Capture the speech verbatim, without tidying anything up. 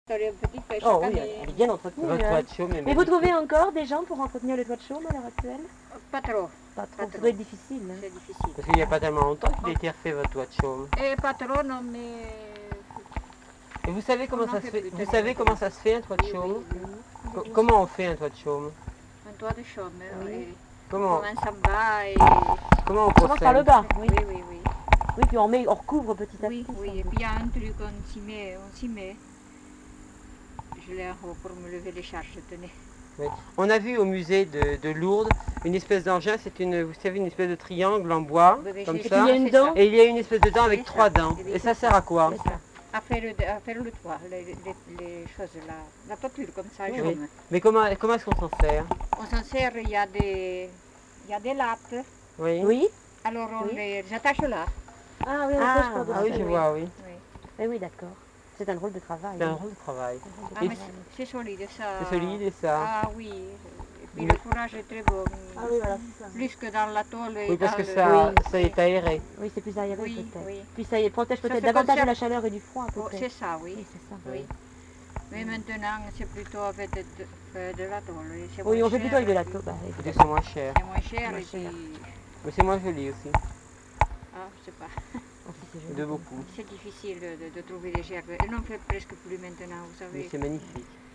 Elle est petite pêche Oh chaque oui, année. elle est bien entretenue. Votre hein. toit de chaume est Mais vous magnifique. trouvez encore des gens pour entretenir le toit de chaume à l'heure actuelle? Pas trop, Pas trop, Pas ça trop. doit être difficile. hein. c'est difficile. Parce qu'il n'y a pas tellement longtemps qu'il a été refait votre toit de chaume. Et pas trop, non, mais... Et vous savez comment On en ça se fait fait plus, Vous peut-être. savez comment ça se fait un toit de Oui, chaume oui, oui. Co- Comment on fait un toit de chaume Un toit de chaume. Oui. Et Comment comment ça va et... Comment on On commence par le procède bas, oui. Oui, oui, oui. Oui, puis on, met, on recouvre petit à Oui, petit. oui. ça. Et puis il y a un truc, on s'y met, on s'y met. Je l'ai en haut pour me lever les charges, tenez. Oui. On a vu au musée de, de Lourdes une espèce d'engin, c'est une, vous savez, une espèce de triangle en bois, Oui, oui, comme j'ai- Et ça. puis il y a une c'est dent. ça. Et il y a une espèce de dent avec C'est ça. trois dents. Oui, Et ça c'est sert à quoi C'est ça. À faire le, à faire le toit, les, les, les choses, la, la toiture comme ça, Oui. jaune. Mais comment, comment est-ce qu'on s'en sert On s'en sert, il y a des, il y a des lattes. Oui. Oui. Alors on Oui. les attache là. Ah oui, on Ah, sèche par Ah oui, je dessus. vois, oui. Oui. Eh oui, d'accord. C'est un drôle de travail. C'est un hein. drôle de travail. Ah, mais c'est- c'est solide ça. C'est solide et ça. Ah oui. Et puis Oui. le fourrage est très bon. Ah oui, voilà, c'est ça. Plus que dans la tôle. et Oui, parce dans que le- ça, Oui, ça oui. est aéré. Oui, c'est plus aéré Oui, peut-être. oui. Puis ça y protège peut-être fait davantage comme de ça. la chaleur et du froid Oh, peut-être. c'est ça, oui. Oui, c'est ça. Oui. Mais maintenant, c'est plutôt avec de, de, de la tôle. et c'est Oui, moins on fait cher, plutôt avec de la et puis taupe. bah, Et évidemment. c'est moins cher. C'est moins cher. Moins et cher. puis... Mais c'est moins joli aussi. Ah, je sais pas. Oh, si, c'est joli. De beaucoup. C'est difficile de, de trouver des gerbes. Elles n'en fait presque plus maintenant, vous Mais savez. c'est magnifique.